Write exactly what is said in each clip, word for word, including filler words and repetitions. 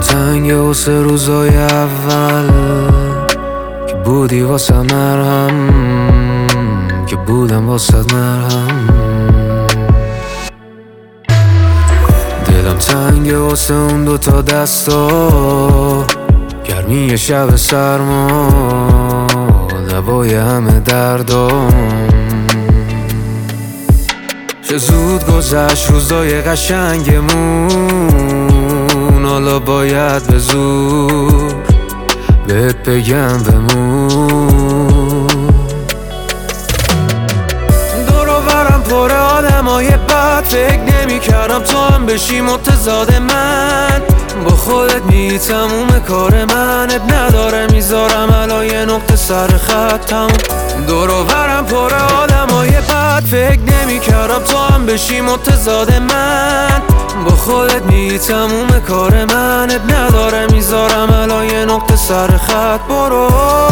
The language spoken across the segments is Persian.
تنگ واسه روزای اول که بودی واسه مرهم، که بودم واسه مرهم. دلم تنگ واسه اون دوتا دستا، گرمی شب سرما، دوای همه دردام. چه زود گذشت روزای قشنگمون، حالا باید به زور بهت بگم بمون. دور و برم پر آدمای بد، فکر نمی کردم تو هم بشی متضاد من. با خودت می تموم کار من، اب نداره میذارم الان یه نقطه سر خطم. دور و برم پر آدمای بد، فکر نمی کردم تو هم بشی متضاد من. با خودت می تموم کار من، اب نداره میذارم الان یه نقطه سر خط. برو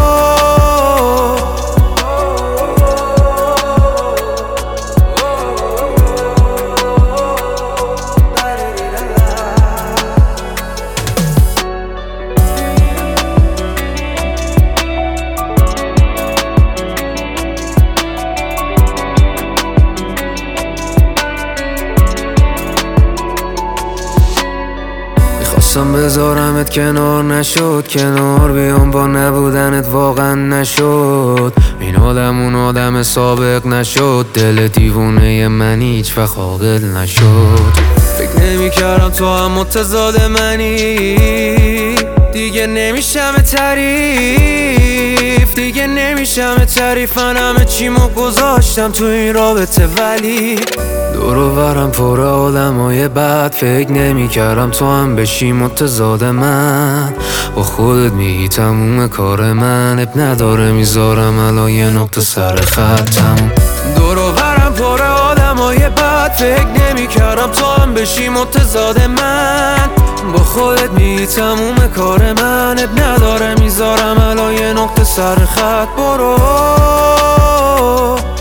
خواستم بذارمت کنار، نشد کنار بیام، با نبودنت واقعا نشد. این آدم اون آدم سابق نشد، دل دیوونه من هیچ وقت عاقل نشد. فکر نمی کردم تو هم متضاد منی، دیگه نمیشم تعریف، دیگه نمیشم تعریف. من همه چیمو گذاشتم تو این رابطه، ولی دور و برم پر آدمای بد، فکر نمی کردم تو هم بشی متضاد من. با خودت میگی تموم کار من، اب نداره میذارم الان یه نقطه سر خطم. دور و برم پر آدمای بد، فکر نمی کردم تو هم بشی متضاد من. با خودت میگی تموم کار من، اب نداره میذارم الان یه نقطه سر خط. برو